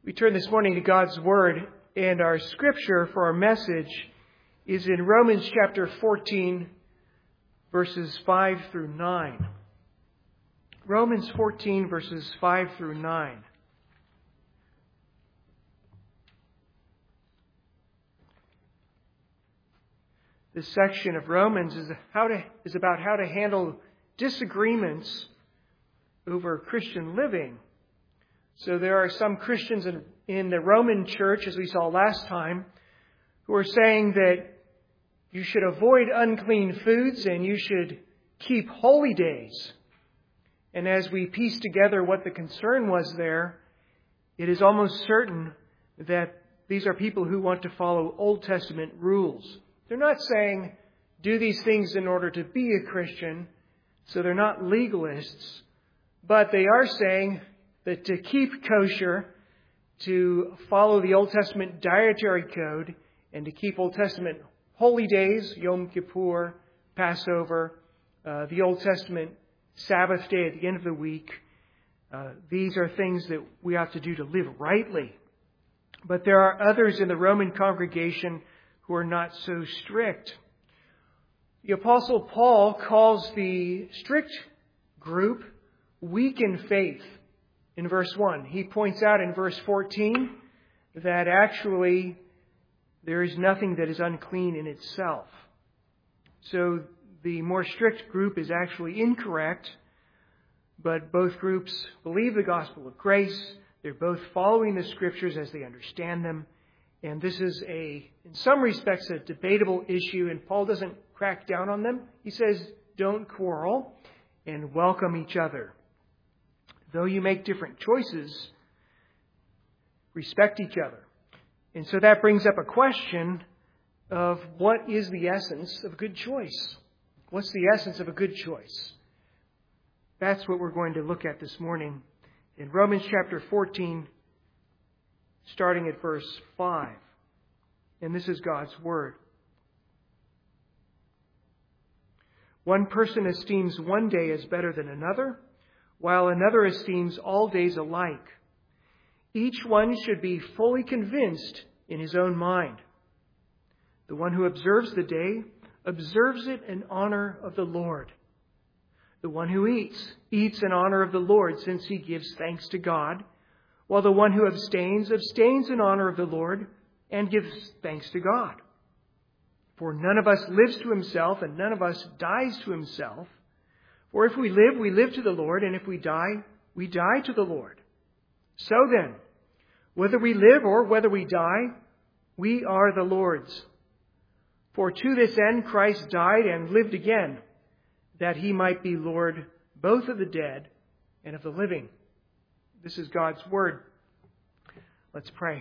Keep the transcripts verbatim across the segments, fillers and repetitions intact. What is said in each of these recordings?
We turn this morning to God's Word, and our scripture for our message is in Romans chapter fourteen, verses five through nine. Romans fourteen, verses five through nine. This section of Romans is how to is about how to handle disagreements over Christian living. So there are some Christians in, in the Roman church, as we saw last time, who are saying that you should avoid unclean foods and you should keep holy days. And as we piece together what the concern was there, it is almost certain that these are people who want to follow Old Testament rules. They're not saying do these things in order to be a Christian, so they're not legalists, but they are saying that to keep kosher, to follow the Old Testament dietary code, and to keep Old Testament holy days, Yom Kippur, Passover, uh, the Old Testament Sabbath day at the end of the week, uh, these are things that we have to do to live rightly. But there are others in the Roman congregation who are not so strict. The Apostle Paul calls the strict group weak in faith. In verse one, he points out in verse fourteen that actually there is nothing that is unclean in itself. So the more strict group is actually incorrect, but both groups believe the gospel of grace. They're both following the scriptures as they understand them. And this is a, in some respects, a debatable issue, and Paul doesn't crack down on them. He says, don't quarrel and welcome each other. Though you make different choices, respect each other. And so that brings up a question of what is the essence of a good choice? What's the essence of a good choice? That's what we're going to look at this morning in Romans chapter fourteen, starting at verse five. And this is God's Word. One person esteems one day as better than another, while another esteems all days alike. Each one should be fully convinced in his own mind. The one who observes the day observes it in honor of the Lord. The one who eats, eats in honor of the Lord, since he gives thanks to God, while the one who abstains, abstains in honor of the Lord and gives thanks to God. For none of us lives to himself, and none of us dies to himself. For if we live, we live to the Lord, and if we die, we die to the Lord. So then, whether we live or whether we die, we are the Lord's. For to this end Christ died and lived again, that he might be Lord both of the dead and of the living. This is God's Word. Let's pray.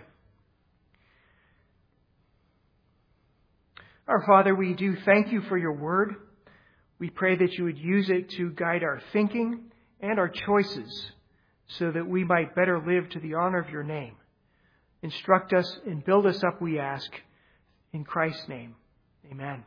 Our Father, we do thank you for your Word. We pray that you would use it to guide our thinking and our choices so that we might better live to the honor of your name. Instruct us and build us up, we ask, in Christ's name. Amen.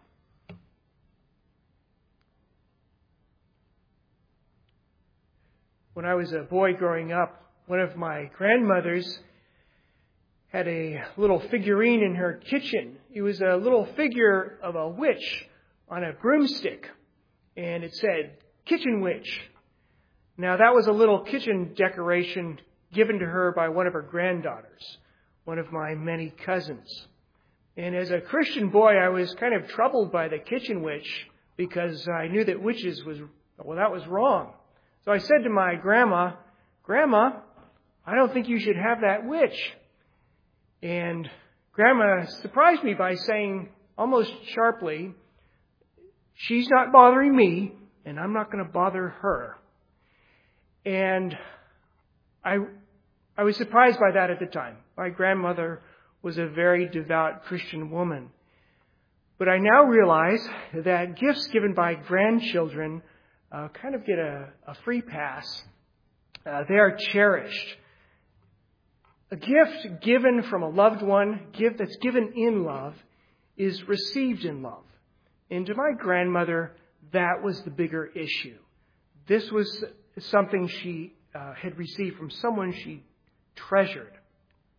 When I was a boy growing up, one of my grandmothers had a little figurine in her kitchen. It was a little figure of a witch on a broomstick. And it said, Kitchen Witch. Now that was a little kitchen decoration given to her by one of her granddaughters, one of my many cousins. And as a Christian boy, I was kind of troubled by the Kitchen Witch because I knew that witches was, well, that was wrong. So I said to my grandma, Grandma, I don't think you should have that witch. And Grandma surprised me by saying almost sharply, she's not bothering me, and I'm not going to bother her. And I I was surprised by that at the time. My grandmother was a very devout Christian woman. But I now realize that gifts given by grandchildren uh, kind of get a, a free pass. Uh, they are cherished. A gift given from a loved one, gift that's given in love, is received in love. And to my grandmother, that was the bigger issue. This was something she uh, had received from someone she treasured.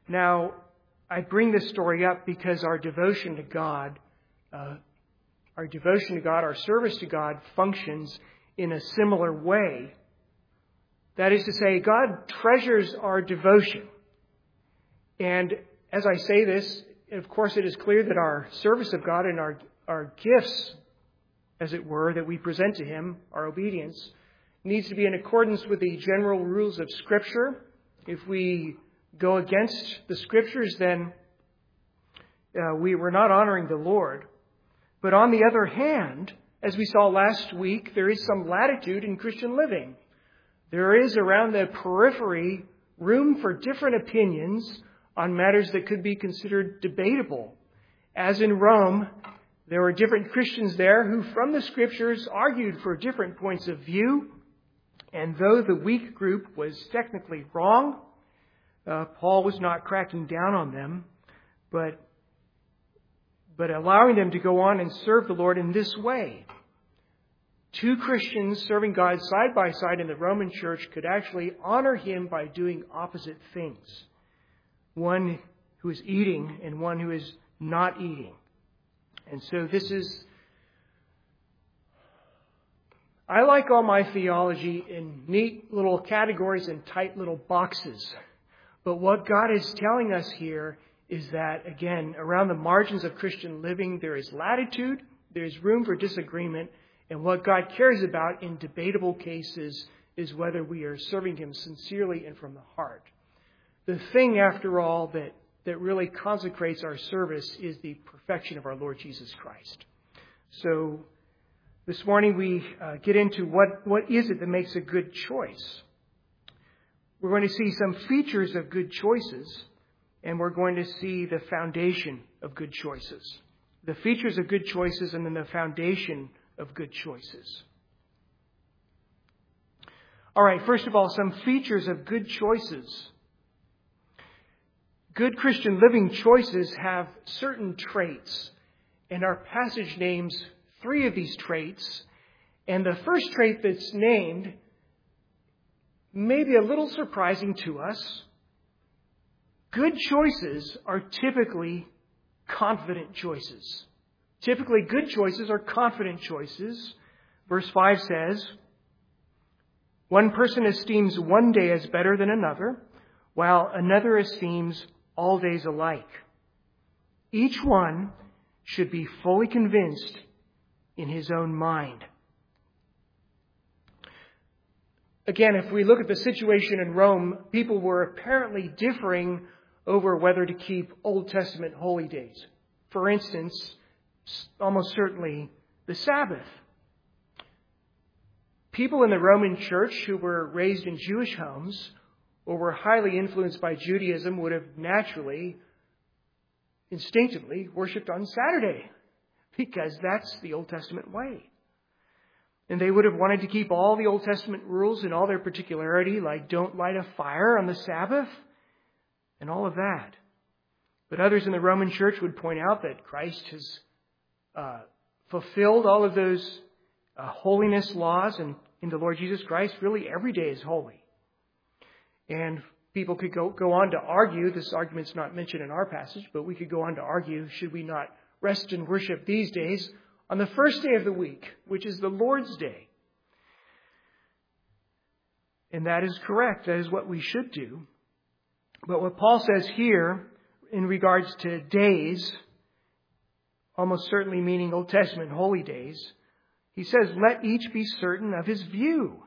Now, I bring this story up because our devotion to God, uh, our devotion to God, our service to God functions in a similar way. That is to say, God treasures our devotion. And as I say this, of course, it is clear that our service of God and our, our gifts, as it were, that we present to Him, our obedience, needs to be in accordance with the general rules of Scripture. If we go against the Scriptures, then uh, we were not honoring the Lord. But on the other hand, as we saw last week, there is some latitude in Christian living. There is around the periphery room for different opinions on matters that could be considered debatable. As in Rome, there were different Christians there who from the Scriptures argued for different points of view. And though the weak group was technically wrong, uh, Paul was not cracking down on them, but, but allowing them to go on and serve the Lord in this way. Two Christians serving God side by side in the Roman church could actually honor Him by doing opposite things. One who is eating and one who is not eating. And so this is... I like all my theology in neat little categories and tight little boxes. But what God is telling us here is that, again, around the margins of Christian living, there is latitude, there is room for disagreement, and what God cares about in debatable cases is whether we are serving Him sincerely and from the heart. The thing, after all, that, that really consecrates our service is the perfection of our Lord Jesus Christ. So this morning we uh, get into what, what is it that makes a good choice. We're going to see some features of good choices, and we're going to see the foundation of good choices. The features of good choices and then the foundation of good choices. All right, first of all, some features of good choices. Good Christian living choices have certain traits, and our passage names three of these traits. And the first trait that's named may be a little surprising to us. Good choices are typically confident choices. Typically, good choices are confident choices. Verse five says, one person esteems one day as better than another, while another esteems all days alike. Each one should be fully convinced in his own mind. Again, if we look at the situation in Rome, people were apparently differing over whether to keep Old Testament holy days. For instance, almost certainly the Sabbath. People in the Roman church who were raised in Jewish homes or were highly influenced by Judaism would have naturally, instinctively worshipped on Saturday because that's the Old Testament way. And they would have wanted to keep all the Old Testament rules in all their particularity, like don't light a fire on the Sabbath and all of that. But others in the Roman church would point out that Christ has uh, fulfilled all of those uh, holiness laws, and in the Lord Jesus Christ, really every day is holy. And people could go, go on to argue, this argument's not mentioned in our passage, but we could go on to argue, should we not rest and worship these days on the first day of the week, which is the Lord's Day? And that is correct. That is what we should do. But what Paul says here in regards to days, almost certainly meaning Old Testament holy days, he says, let each be certain of his view.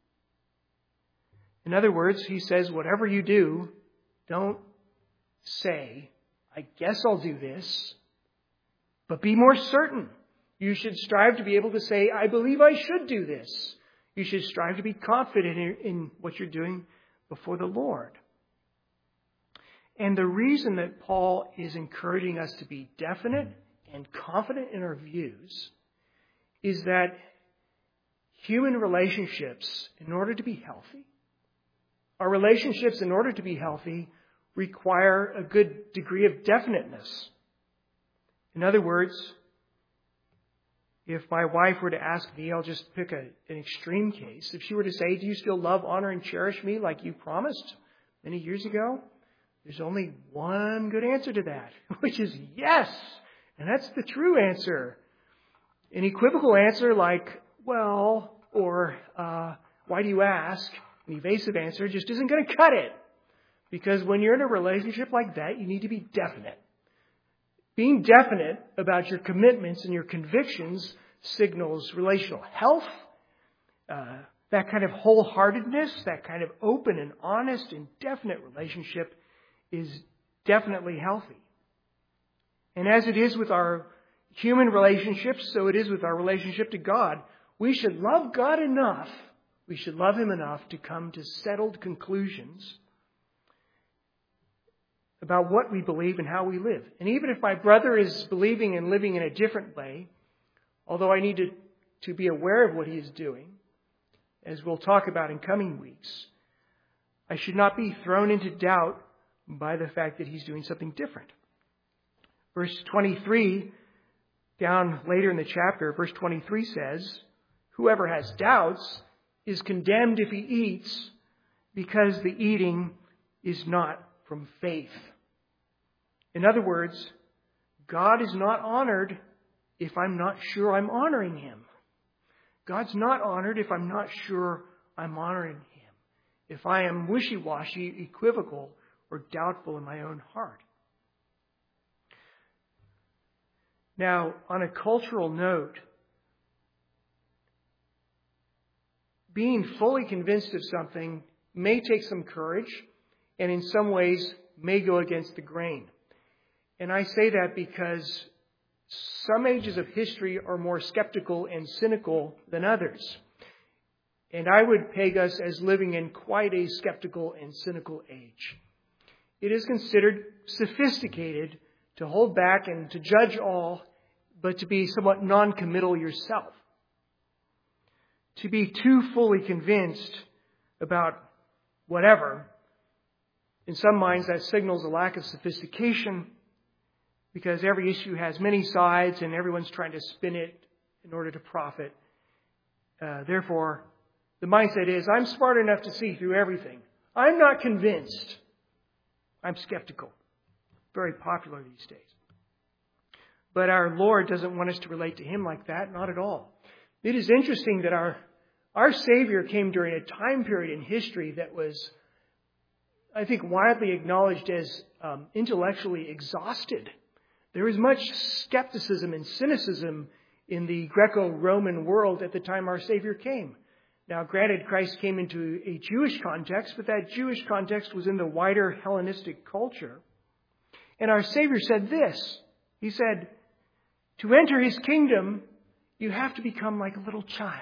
In other words, he says, whatever you do, don't say, I guess I'll do this, but be more certain. You should strive to be able to say, I believe I should do this. You should strive to be confident in, in what you're doing before the Lord. And the reason that Paul is encouraging us to be definite and confident in our views is that human relationships, in order to be healthy, our relationships, in order to be healthy, require a good degree of definiteness. In other words, if my wife were to ask me, I'll just pick a, an extreme case. If she were to say, do you still love, honor, and cherish me like you promised many years ago? There's only one good answer to that, which is yes. And that's the true answer. An equivocal answer like, well, or uh, why do you ask? An evasive answer just isn't going to cut it. Because when you're in a relationship like that, you need to be definite. Being definite about your commitments and your convictions signals relational health, uh, that kind of wholeheartedness, that kind of open and honest and definite relationship is definitely healthy. And as it is with our human relationships, so it is with our relationship to God. We should love God enough, we should love Him enough to come to settled conclusions about what we believe and how we live. And even if my brother is believing and living in a different way, although I need to, to be aware of what he is doing, as we'll talk about in coming weeks, I should not be thrown into doubt by the fact that he's doing something different. Verse twenty-three, down later in the chapter, verse twenty-three says, whoever has doubts is condemned if he eats, because the eating is not from faith. In other words, God is not honored if I'm not sure I'm honoring Him. God's not honored if I'm not sure I'm honoring Him. If I am wishy-washy, equivocal, or doubtful in my own heart. Now, on a cultural note, being fully convinced of something may take some courage and in some ways may go against the grain. And I say that because some ages of history are more skeptical and cynical than others. And I would peg us as living in quite a skeptical and cynical age. It is considered sophisticated to hold back and to judge all, but to be somewhat non-committal yourself. To be too fully convinced about whatever, in some minds that signals a lack of sophistication, because every issue has many sides and everyone's trying to spin it in order to profit. Uh, therefore, the mindset is, I'm smart enough to see through everything. I'm not convinced. I'm skeptical. Very popular these days. But our Lord doesn't want us to relate to Him like that, not at all. It is interesting that our, our Savior came during a time period in history that was, I think, widely acknowledged as um, intellectually exhausted. There was much skepticism and cynicism in the Greco-Roman world at the time our Savior came. Now, granted, Christ came into a Jewish context, but that Jewish context was in the wider Hellenistic culture. And our Savior said this. He said, to enter His kingdom, you have to become like a little child.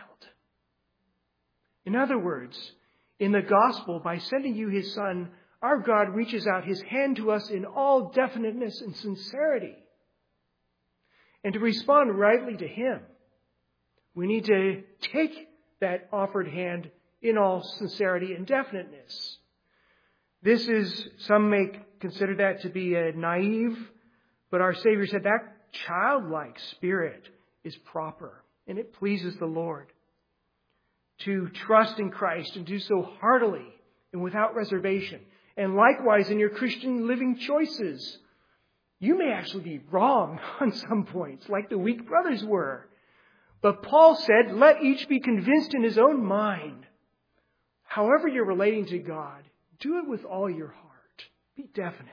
In other words, in the gospel, by sending you His Son, our God reaches out His hand to us in all definiteness and sincerity. And to respond rightly to Him, we need to take that offered hand in all sincerity and definiteness. This is, some may consider that to be a naive, but our Savior said that childlike spirit is proper and it pleases the Lord. To trust in Christ and do so heartily and without reservation. And likewise in your Christian living choices. You may actually be wrong on some points, like the weak brothers were. But Paul said, let each be convinced in his own mind. However you're relating to God, do it with all your heart. Be definite.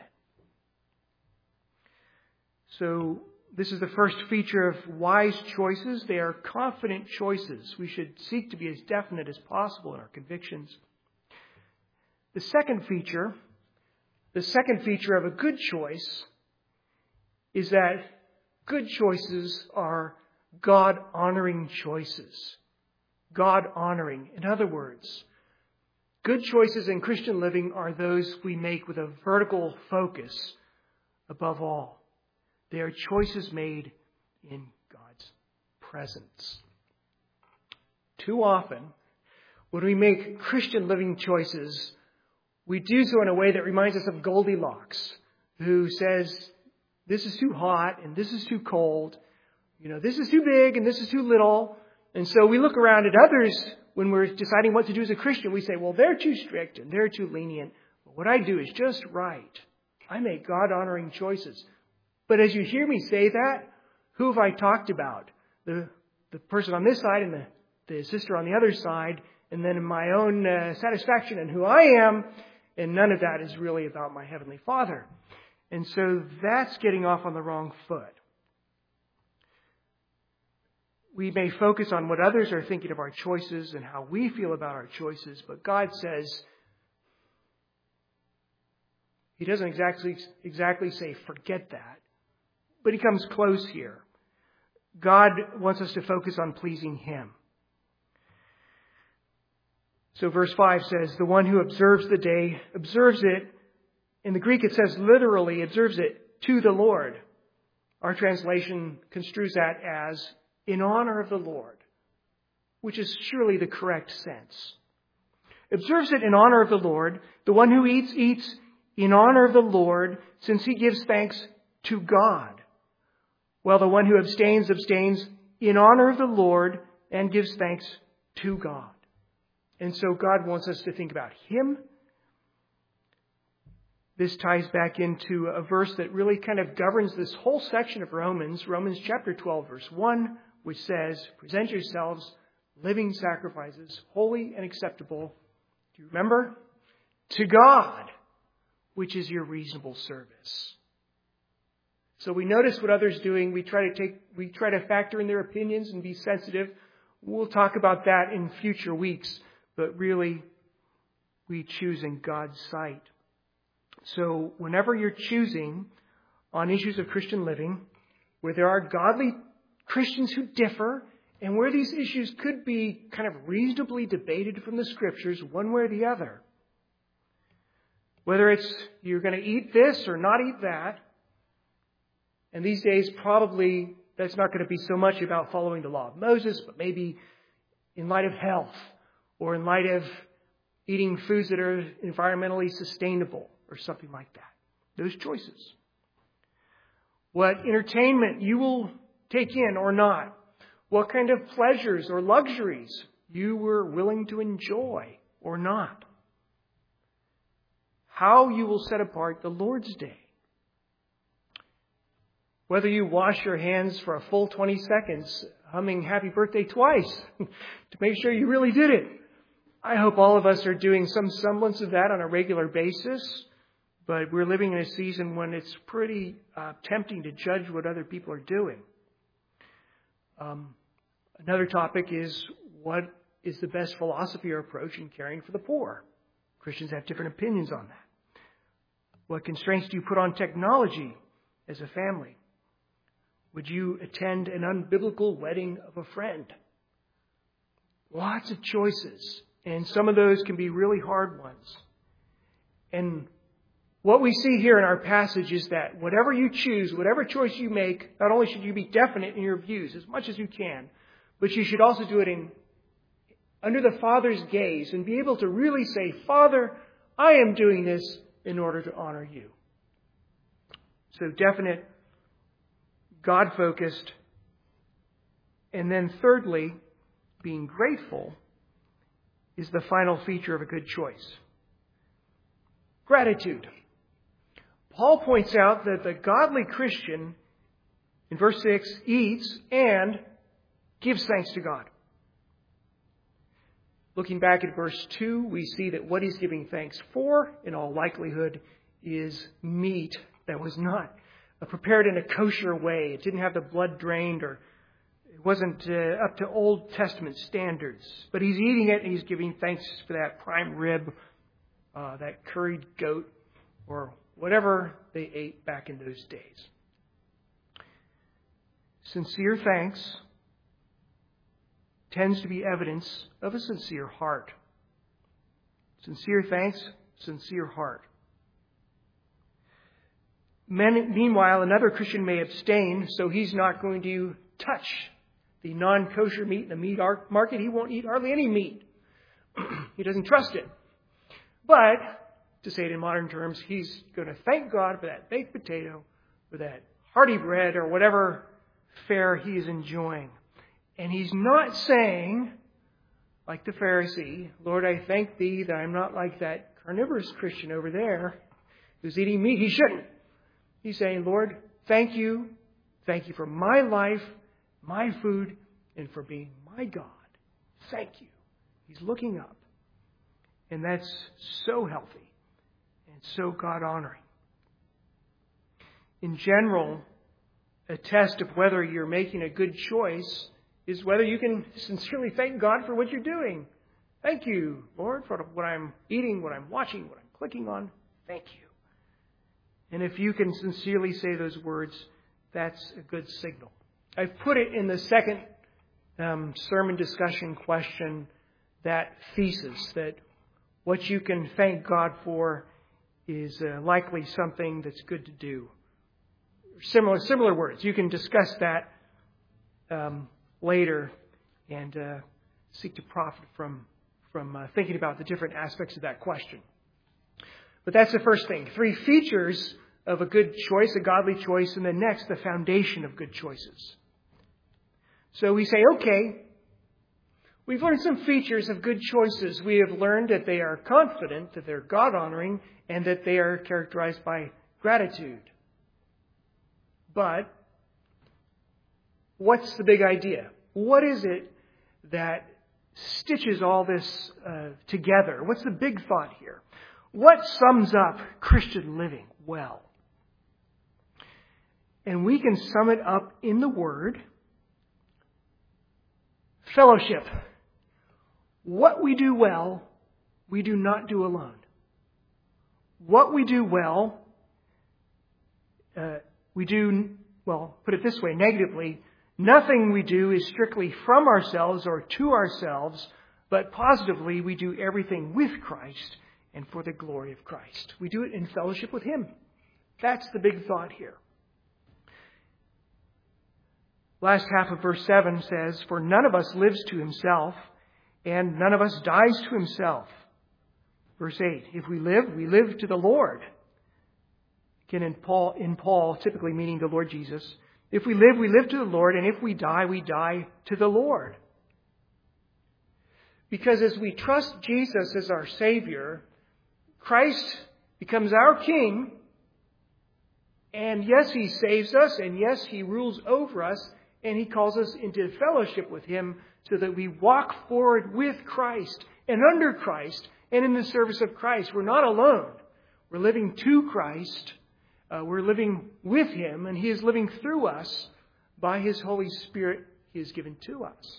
So this is the first feature of wise choices. They are confident choices. We should seek to be as definite as possible in our convictions. The second feature, the second feature of a good choice is that good choices are God-honoring choices. God-honoring. In other words, good choices in Christian living are those we make with a vertical focus above all. They are choices made in God's presence. Too often, when we make Christian living choices, we do so in a way that reminds us of Goldilocks, who says, this is too hot and this is too cold. You know, this is too big and this is too little. And so we look around at others when we're deciding what to do as a Christian. We say, well, they're too strict and they're too lenient. But what I do is just right. I make God-honoring choices. But as you hear me say that, who have I talked about? The, the person on this side and the, the sister on the other side, and then my own uh, satisfaction and who I am, and none of that is really about my Heavenly Father. And so that's getting off on the wrong foot. We may focus on what others are thinking of our choices and how we feel about our choices, but God says, He doesn't exactly, exactly say, forget that, but He comes close here. God wants us to focus on pleasing Him. So verse five says, the one who observes the day, observes it. In the Greek it says literally, observes it to the Lord. Our translation construes that as in honor of the Lord, which is surely the correct sense. Observes it in honor of the Lord. The one who eats, eats in honor of the Lord, since he gives thanks to God. While the one who abstains, abstains in honor of the Lord and gives thanks to God. And so God wants us to think about Him. This ties back into a verse that really kind of governs this whole section of Romans, Romans chapter twelve, verse one, which says, present yourselves living sacrifices, holy and acceptable. Do you remember? To God, which is your reasonable service. So we notice what others are doing. We try to take, we try to factor in their opinions and be sensitive. We'll talk about that in future weeks, but really we choose in God's sight. So whenever you're choosing on issues of Christian living, where there are godly Christians who differ, and where these issues could be kind of reasonably debated from the Scriptures, one way or the other, whether it's you're going to eat this or not eat that, and these days probably that's not going to be so much about following the law of Moses, but maybe in light of health or in light of eating foods that are environmentally sustainable or something like that. Those choices. What entertainment you will take in or not. What kind of pleasures or luxuries you were willing to enjoy or not. How you will set apart the Lord's Day. Whether you wash your hands for a full twenty seconds, humming happy birthday twice to make sure you really did it. I hope all of us are doing some semblance of that on a regular basis. But we're living in a season when it's pretty uh, tempting to judge what other people are doing. Um, another topic is what is the best philosophy or approach in caring for the poor. Christians have different opinions on that. What constraints do you put on technology as a family? Would you attend an unbiblical wedding of a friend? Lots of choices, and some of those can be really hard ones. And what we see here in our passage is that whatever you choose, whatever choice you make, not only should you be definite in your views as much as you can, but you should also do it in under the Father's gaze and be able to really say, Father, I am doing this in order to honor you. So definite, God-focused. And then thirdly, being grateful is the final feature of a good choice. Gratitude. Paul points out that the godly Christian, in verse six, eats and gives thanks to God. Looking back at verse two, we see that what he's giving thanks for, in all likelihood, is meat that was not prepared in a kosher way. It didn't have the blood drained, or it wasn't uh, up to Old Testament standards. But he's eating it and he's giving thanks for that prime rib, uh, that curried goat, or whatever they ate back in those days. Sincere thanks tends to be evidence of a sincere heart. Sincere thanks, sincere heart. Meanwhile, another Christian may abstain, so he's not going to touch the non-kosher meat in the meat market. He won't eat hardly any meat. He doesn't trust it. But, to say it in modern terms, he's going to thank God for that baked potato, or that hearty bread, or whatever fare he is enjoying. And he's not saying, like the Pharisee, Lord, I thank thee that I'm not like that carnivorous Christian over there who's eating meat, he shouldn't. He's saying, Lord, thank you. Thank you for my life, my food, and for being my God. Thank you. He's looking up. And that's so healthy and so God-honoring. In general, a test of whether you're making a good choice is whether you can sincerely thank God for what you're doing. Thank you, Lord, for what I'm eating, what I'm watching, what I'm clicking on. Thank you. And if you can sincerely say those words, that's a good signal. I've put it in the second um, sermon discussion question, that thesis, that what you can thank God for is uh, likely something that's good to do. Similar similar words. You can discuss that um, later and uh, seek to profit from, from uh, thinking about the different aspects of that question. But that's the first thing. Three features of a good choice, a godly choice, and then next, the foundation of good choices. So we say, okay, we've learned some features of good choices. We have learned that they are confident, that they're God-honoring, and that they are characterized by gratitude. But what's the big idea? What is it that stitches all this uh, together? What's the big thought here? What sums up Christian living well? And we can sum it up in the word fellowship. What we do well, we do not do alone. What we do well, uh, we do, well, put it this way, negatively, nothing we do is strictly from ourselves or to ourselves, but positively we do everything with Christ and for the glory of Christ. We do it in fellowship with Him. That's the big thought here. Last half of verse seven says, "For none of us lives to himself, and none of us dies to himself." Verse eight, "If we live, we live to the Lord." Again, in Paul, in Paul, typically meaning the Lord Jesus. If we live, we live to the Lord, and if we die, we die to the Lord. Because as we trust Jesus as our Savior, Christ becomes our King, and yes, He saves us, and yes, He rules over us, and He calls us into fellowship with Him so that we walk forward with Christ and under Christ and in the service of Christ. We're not alone. We're living to Christ. Uh, we're living with Him, and He is living through us by His Holy Spirit He has given to us.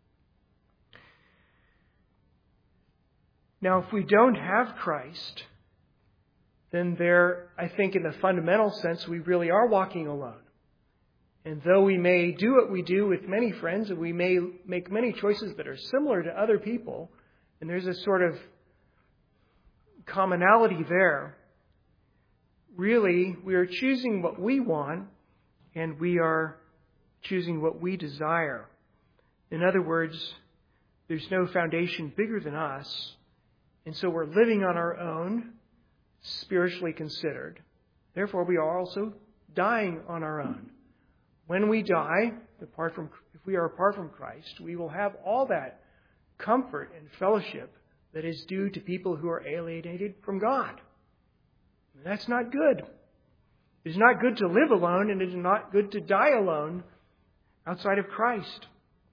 Now, if we don't have Christ, then there, I think in the fundamental sense, we really are walking alone. And though we may do what we do with many friends, and we may make many choices that are similar to other people, and there's a sort of commonality there, really, we are choosing what we want, and we are choosing what we desire. In other words, there's no foundation bigger than us, and so we're living on our own, spiritually considered. Therefore, we are also dying on our own. When we die, apart from, if we are apart from Christ, we will have all that comfort and fellowship that is due to people who are alienated from God. And that's not good. It is not good to live alone, and it is not good to die alone outside of Christ.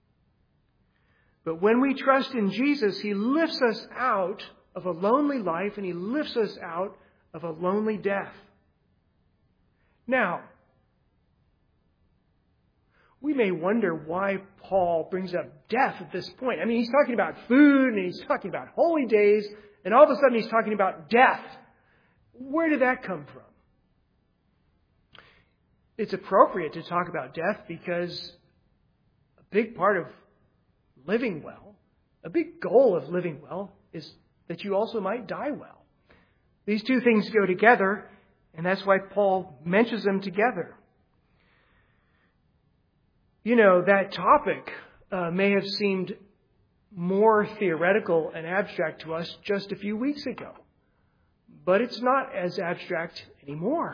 But when we trust in Jesus, He lifts us out of a lonely life, and He lifts us out of a lonely death. Now, we may wonder why Paul brings up death at this point. I mean, he's talking about food, and he's talking about holy days, and all of a sudden he's talking about death. Where did that come from? It's appropriate to talk about death because a big part of living well, a big goal of living well, is that you also might die well. These two things go together, and that's why Paul mentions them together. You know, that topic uh, may have seemed more theoretical and abstract to us just a few weeks ago. But it's not as abstract anymore.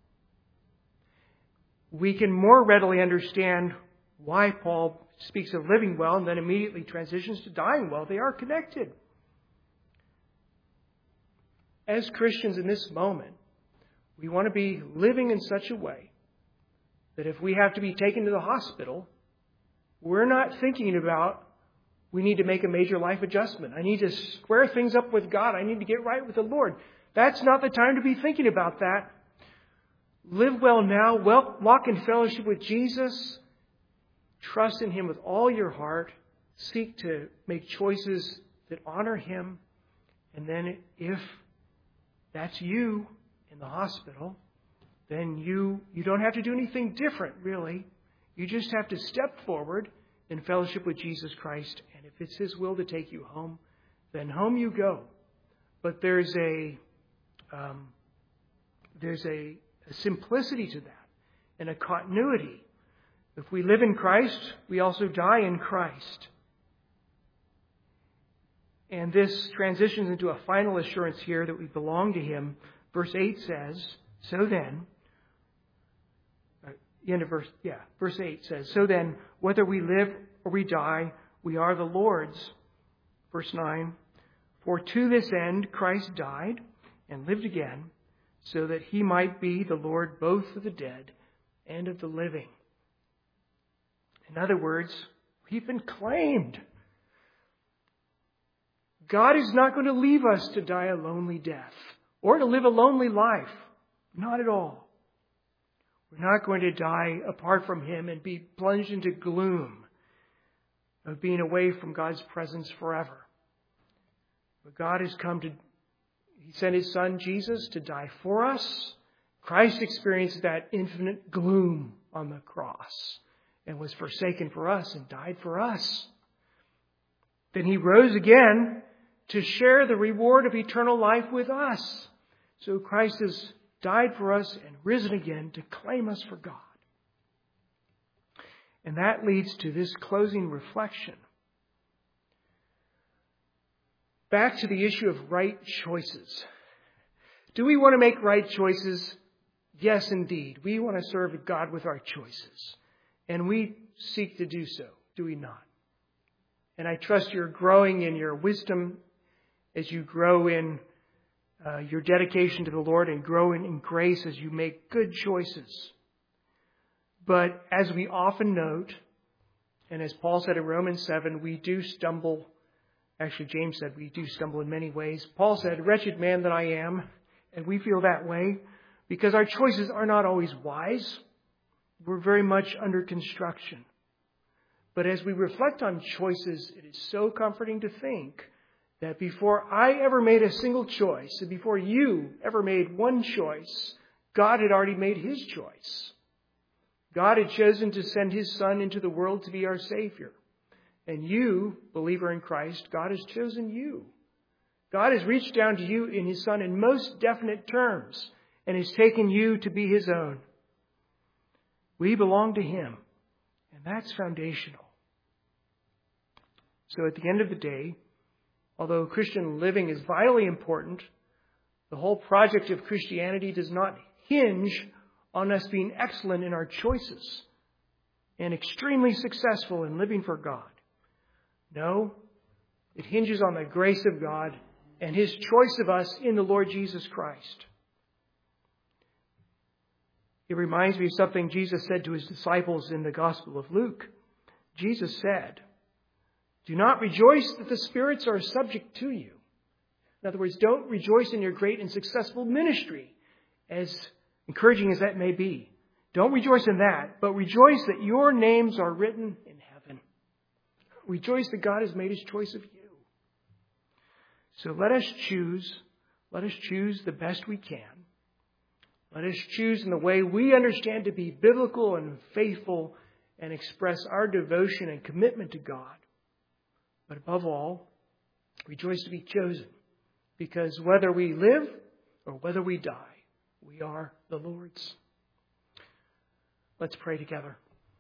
We can more readily understand why Paul speaks of living well and then immediately transitions to dying well. They are connected. As Christians in this moment, We want to be living in such a way that if we have to be taken to the hospital, we're not thinking about, we need to make a major life adjustment. I need to square things up with God. I need to get right with the Lord. That's not the time to be thinking about that. Live well now. Well, walk in fellowship with Jesus. Trust in Him with all your heart. Seek to make choices that honor Him. And then if that's you in the hospital, then you, you don't have to do anything different, really. You just have to step forward in fellowship with Jesus Christ. And if it's His will to take you home, then home you go. But there's a um, there's a, a simplicity to that and a continuity. If we live in Christ, we also die in Christ. And this transitions into a final assurance here that we belong to Him. Verse eight says, so then, uh, end of verse, yeah, verse eight says, so then, whether we live or we die, we are the Lord's. Verse nine, for to this end Christ died and lived again, so that He might be the Lord both of the dead and of the living. In other words, we've been claimed. God is not going to leave us to die a lonely death or to live a lonely life. Not at all. We're not going to die apart from Him and be plunged into gloom of being away from God's presence forever. But God has come to, He sent His Son Jesus to die for us. Christ experienced that infinite gloom on the cross and was forsaken for us and died for us. Then He rose again to share the reward of eternal life with us. So Christ has died for us and risen again to claim us for God. And that leads to this closing reflection. Back to the issue of right choices. Do we want to make right choices? Yes, indeed. We want to serve God with our choices. And we seek to do so, do we not? And I trust you're growing in your wisdom as you grow in uh, your dedication to the Lord and grow in, in grace as you make good choices. But as we often note, and as Paul said in Romans seven, we do stumble. Actually, James said we do stumble in many ways. Paul said, wretched man that I am. And we feel that way because our choices are not always wise. We're very much under construction. But as we reflect on choices, it is so comforting to think that before I ever made a single choice, and before you ever made one choice, God had already made His choice. God had chosen to send His Son into the world to be our Savior. And you, believer in Christ, God has chosen you. God has reached down to you in His Son in most definite terms and has taken you to be His own. We belong to Him, and that's foundational. So at the end of the day, although Christian living is vitally important, the whole project of Christianity does not hinge on us being excellent in our choices and extremely successful in living for God. No, it hinges on the grace of God and His choice of us in the Lord Jesus Christ. It reminds me of something Jesus said to His disciples in the Gospel of Luke. Jesus said, do not rejoice that the spirits are subject to you. In other words, don't rejoice in your great and successful ministry, as encouraging as that may be. Don't rejoice in that, but rejoice that your names are written in heaven. Rejoice that God has made His choice of you. So let us choose, let us choose the best we can. Let us choose in the way we understand to be biblical and faithful and express our devotion and commitment to God. But above all, rejoice to be chosen, because whether we live or whether we die, we are the Lord's. Let's pray together.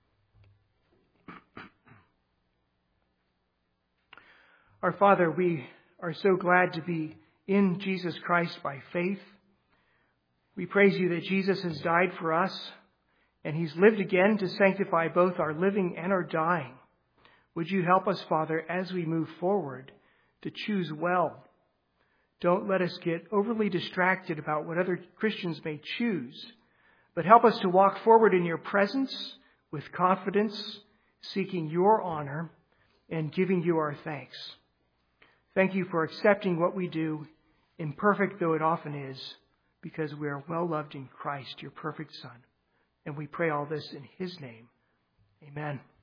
Our Father, we are so glad to be in Jesus Christ by faith. We praise You that Jesus has died for us, and He's lived again to sanctify both our living and our dying. Would You help us, Father, as we move forward, to choose well, Don't let us get overly distracted about what other Christians may choose, but help us to walk forward in your presence with confidence, seeking your honor and giving you our thanks. Thank you for accepting what we do, imperfect though it often is, because we are well loved in Christ, your perfect Son. And we pray all this in his name. Amen.